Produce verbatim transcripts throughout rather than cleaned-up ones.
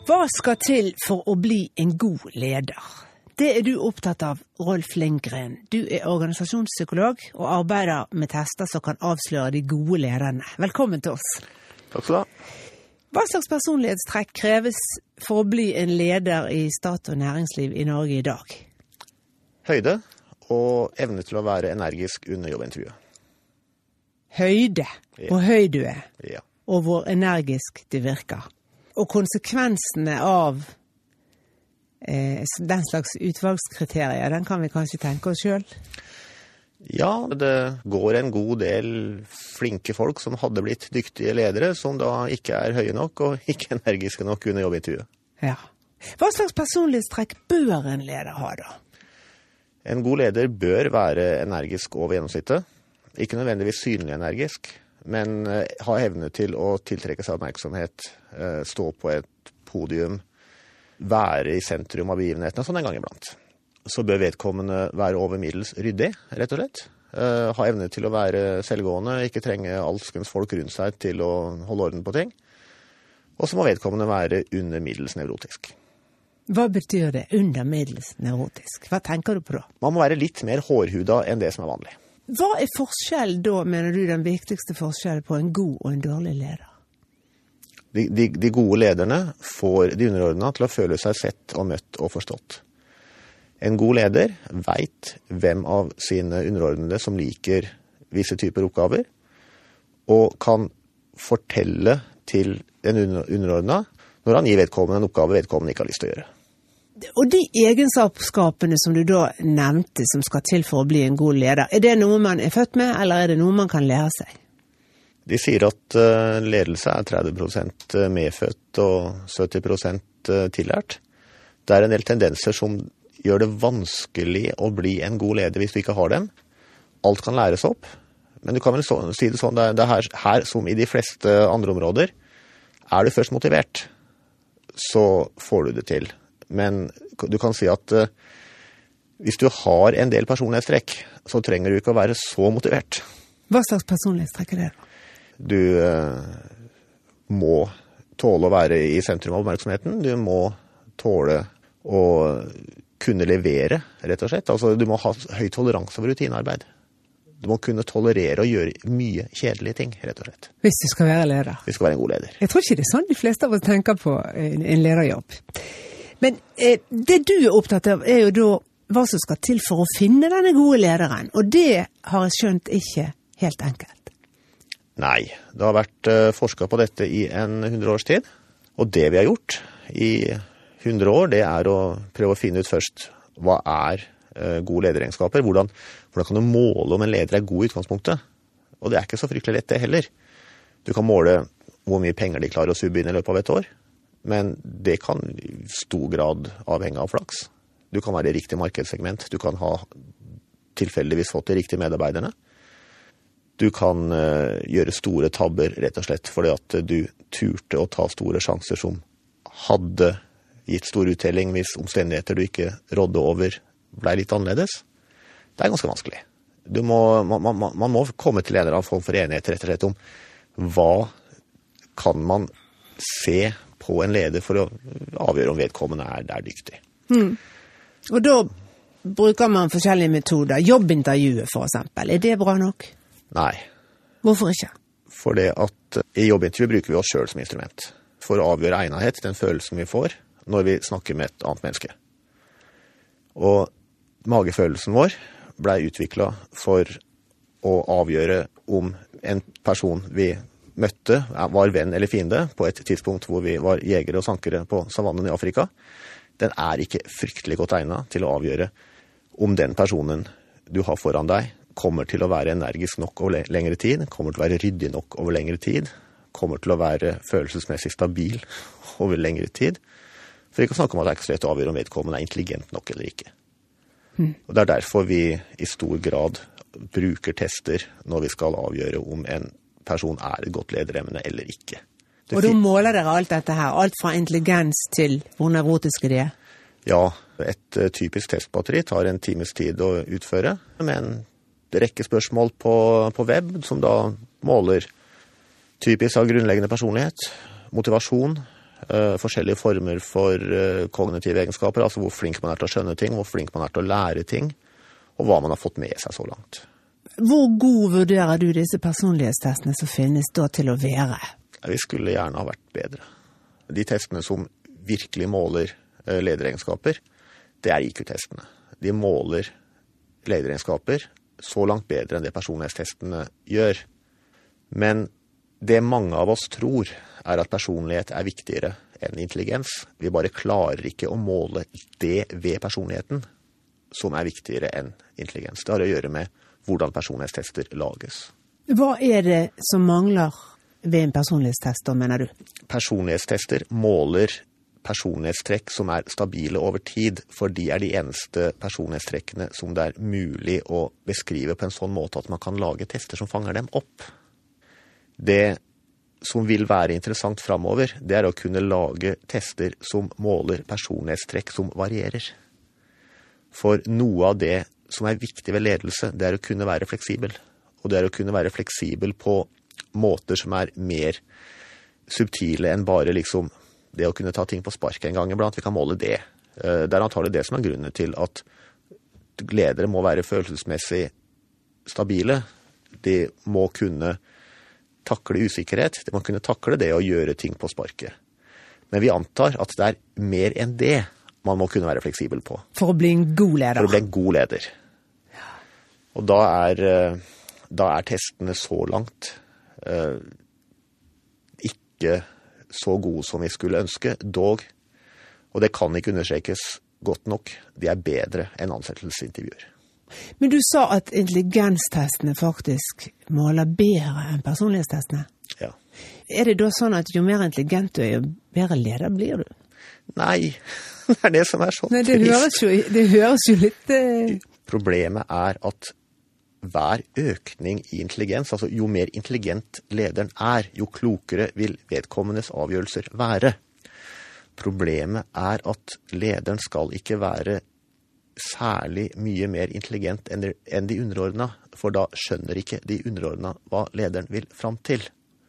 Hva skal til for å bli en god leder? Det er du opptatt av, Rolf Lindgren. Du er organisasjonspsykolog og arbeider med tester som kan avsløre de gode lederne. Velkommen til oss. Takk skal du ha. Hva slags personlighetstrekk kreves for å bli en leder i stat og næringsliv i Norge i dag? Høyde og evne til å være energisk under jobbintervjuet. Høyde, Ja. hvor høy du er, Ja. og hvor energisk du virker. Og konsekvensene av eh, den slags utvalgskriterier, den kan vi kanskje tenke oss selv. Ja, det går en god del flinke folk som hadde blitt dyktige ledere, som da ikke er høye nok og ikke energiske nok under jobbintervjuet. Ja. Hva slags personlighetstrekk bør en leder ha da? En god leder bør være energisk over gjennomsnittet. Ikke nødvendigvis synlig energisk, men eh, ha evne til å tiltrekke seg oppmerksomhet, eh, stå på et podium, være i sentrum av begivenhetene, sånn en gang iblant. Så bør vedkommende være over middels ryddig, rett og slett. Eh, ha evne til å være selvgående, ikke trenge alskens folk rundt seg til å holde orden på ting. Og så må vedkommende være under middels nevrotisk. Hva betyr det under middels nevrotisk? Hva tenker du på da? Man må være litt mer hårhuda enn det som er vanlig. Hva er forskjellen da, mener du, den viktigste forskjellen på en god og en dårlig leder? De, de, de gode lederne får de underordnede til å føle seg sett og møtt og forstått. En god leder vet hvem av sine underordnede som liker visse typer oppgaver, og kan fortelle til en underordnet når han gir vedkommende en oppgave vedkommende ikke har lyst til å gjøre. Og de egenskapene som du da nevnte som skal til for å bli en god leder, er det noe man er født med, eller er det noe man kan lære seg? De sier at ledelse er tretti prosent medfødt og sytti prosent tillært. Det er en del tendenser som gjør det vanskelig å bli en god leder hvis du ikke har dem. Alt kan læres opp, men du kan vel så, si det sånn, det er her, her som i de fleste andre områder, er du først motivert, så får du det til. Men du kan si at uh, hvis du har en del personlighetstrekk, så trenger du ikke å være så motivert. Hva slags personlighetstrekk er det da? Du uh, må tåle å være i sentrum av oppmerksomheten. Du må tåle å kunne levere, rett og slett. Altså, du må ha høy toleranse for rutinearbeid. Du må kunne tolerere å gjøre mye kjedelige ting, rett og slett. Hvis du skal være leder. Hvis du skal være en god leder. Jeg tror ikke det er sånn de fleste av oss tenker på en, en lederjobb. Men eh, det du er opptatt av er jo da hva som skal til for å finne denne gode lederen, og det har jeg skjønt ikke helt enkelt. Nei, det har vært uh, forsket på dette i en hundre års tid, og det vi har gjort i hundre år, det er å prøve å finne ut først hva er uh, gode lederegenskaper, hvordan, hvordan kan du måle om en leder er god i utgangspunktet, og det er ikke så fryktelig lett det heller. Du kan måle hvor mye penger de klarer å subbe inn i løpet av et år, men det kan i stor grad avhenge av flaks. Du kan være i riktig markedssegment, du kan ha tilfeldigvis fått de riktige medarbeiderne. Du kan uh, gjøre store tabber, rett og slett, fordi at du turte å ta store sjanser som hadde gitt stor uttelling hvis omstendigheter du ikke rådde over ble litt annerledes. Det er ganske vanskelig. Du må, man, man, man må komme til en eller annen form for enighet, rett og slett, om hva kan man se på en leder for å avgjøre om vedkommende er, er dyktig. Hmm. Og da bruker man forskjellige metoder. Jobbintervjuet for eksempel. Er det bra nok? Nei. Hvorfor ikke? For det at i jobbintervju bruker vi oss selv som instrument for å avgjøre egnethet, den følelsen vi får når vi snakker med et annet menneske. Og magefølelsen vår ble utviklet for å avgjøre om en person vi møtte, var venn eller fiende på et tidspunkt hvor vi var jegere og sankere på savannen i Afrika. Den er ikke fryktelig godt egnet til å avgjøre om den personen du har foran deg kommer til å være energisk nok over lengre tid, kommer til å være ryddig nok over lengre tid, kommer til å være følelsesmessig stabil over lengre tid. For ikke å snakke om at det er ikke så lett å avgjøre om vedkommende er intelligent nok eller ikke. Mm. Og det er derfor vi i stor grad bruker tester når vi skal avgjøre om en person er et godt lederemne eller ikke. Det og da måler dere alt dette her, alt fra intelligens til hvor nevrotiske de er? Ja, et uh, typisk testbatteri tar en times tid å utføre, med en rekke spørsmål på, på web, som da måler typisk av grunnleggende personlighet, motivasjon, uh, forskjellige former for uh, kognitive egenskaper, altså hvor flink man er til å skjønne ting, hvor flink man er til å lære ting, og hva man har fått med seg så langt. Hvor god vurderer du disse personlighetstestene som finnes da til å være? Vi skulle gjerne ha vært bedre. De testene som virkelig måler uh, lederegenskaper, det er I Q-testene. De måler lederegenskaper så langt bedre enn det personlighetstestene gjør. Men det mange av oss tror er at personlighet er viktigere enn intelligens. Vi bare klarer ikke å måle det ved personligheten som er viktigere enn intelligens. Det har å gjøre med hvordan personlighetstester lages. Hva er det som mangler ved en personlighetstest, da, mener du? Personlighetstester måler personlighetstrekk som er stabile over tid, for de er de eneste personlighetstrekkene som det er mulig å beskrive på en sånn måte at man kan lage tester som fanger dem opp. Det som vil være interessant fremover, det er å kunne lage tester som måler personlighetstrekk som varierer. For noe av det som er viktig ved ledelse, det er å kunne være fleksibel. Og det er å kunne være fleksibel på måter som er mer subtile enn bare liksom det å kunne ta ting på spark en gang iblant. Vi kan måle det. Det er antagelig det som er grunnen til at ledere må være følelsesmessig stabile. De må kunne takle usikkerhet. De må kunne takle det å gjøre ting på sparket. Men vi antar at det er mer enn det man må kunne være fleksibel på. For å bli en god leder. For å bli en god leder. Og da er, da er testene så langt uh, ikke så gode som vi skulle ønske, dog, og det kan ikke understrekes godt nok, de er bedre enn ansettelsesintervjuer. Men du sa at intelligenstestene faktisk måler bedre enn personlighetstestene. Ja. Er det da sånn at jo mer intelligent du er, jo bedre leder blir du? Nei, det er det som er sånn. Nei, det høres jo, det høres jo litt... Uh... Problemet er at hver økning I intelligens, altså jo mer intelligent lederen er, jo klokere vil vedkommendes avgjørelser være. Problemet er at lederen skal ikke være særlig mye mer intelligent enn de underordnede, for da skjønner ikke de underordnede hva lederen vil fram til.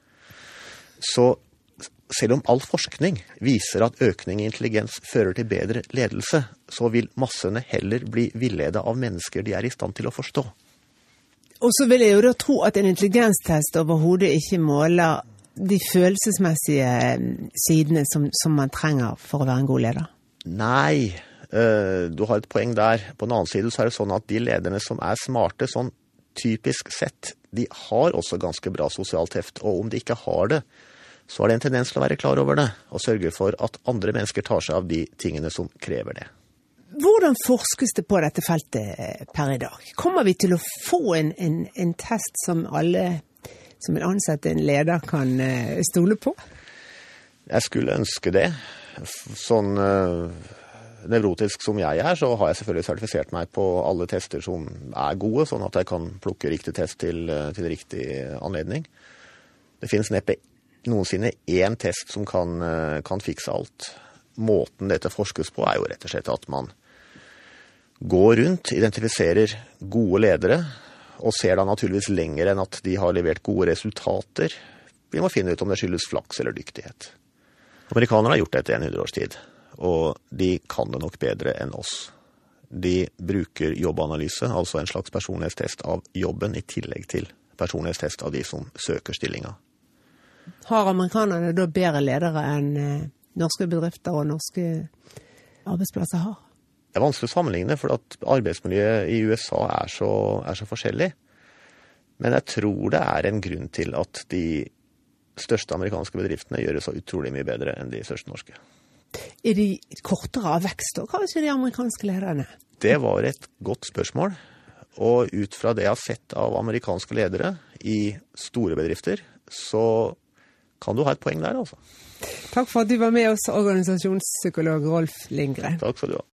Så selv om all forskning viser at økning I intelligens fører til bedre ledelse, så vil massene heller bli villedet av mennesker de er I stand til å forstå. Og så vil jeg jo da tro at en intelligenstest overhodet ikke måler de følelsesmessige sidene som, som man trenger for å være en god leder. Nei, øh, du har et poeng der. På den annen side så er det sånn at de lederne som er smarte, sånn typisk sett, de har også ganske bra sosialt heft, og om de ikke har det, så er det en tendens til å være klar over det, og sørge for at andre mennesker tar seg av de tingene som krever det. Hvordan forskes det på dette feltet per I dag? Kommer vi til å få en, en, en test som alle som vil ansette en leder kan uh, stole på? Jeg skulle ønske det. Sånn uh, nevrotisk som jeg er, så har jeg selvfølgelig sertifisert meg på alle tester som er gode, sånn at jeg kan plukke riktig test til, uh, til riktig anledning. Det finnes neppe noensinne én test som kan, uh, kan fikse alt. Måten dette forskes på er jo rett og slett at man går rundt, identifiserer gode ledere, og ser da naturligvis lenger enn at de har levert gode resultater. Vi må finne ut om det skyldes flaks eller dyktighet. Amerikanerne har gjort dette I en hundre års tid, og de kan det nok bedre enn oss. De bruker jobbanalyse, altså en slags personlighetstest av jobben, I tillegg til personlighetstest av de som søker stillinga. Har amerikanerne da bedre ledere enn eh, norske bedrifter og norske arbeidsplasser har? Det er vanskelig å sammenligne, for at arbeidsmiljøet I USA er så, er så forskjellig. Men jeg tror det er en grunn til at de største amerikanske bedriftene gjør det så utrolig mye bedre enn de største norske. Er de kortere av vekst, og kanskje de amerikanske lederne? Det var et godt spørsmål. Og ut fra det jeg har sett av amerikanske ledere I store bedrifter, så kan du ha et poeng der, altså. Takk for at du var med oss, organisasjonspsykolog Rolf Lindgren. Takk skal du ha.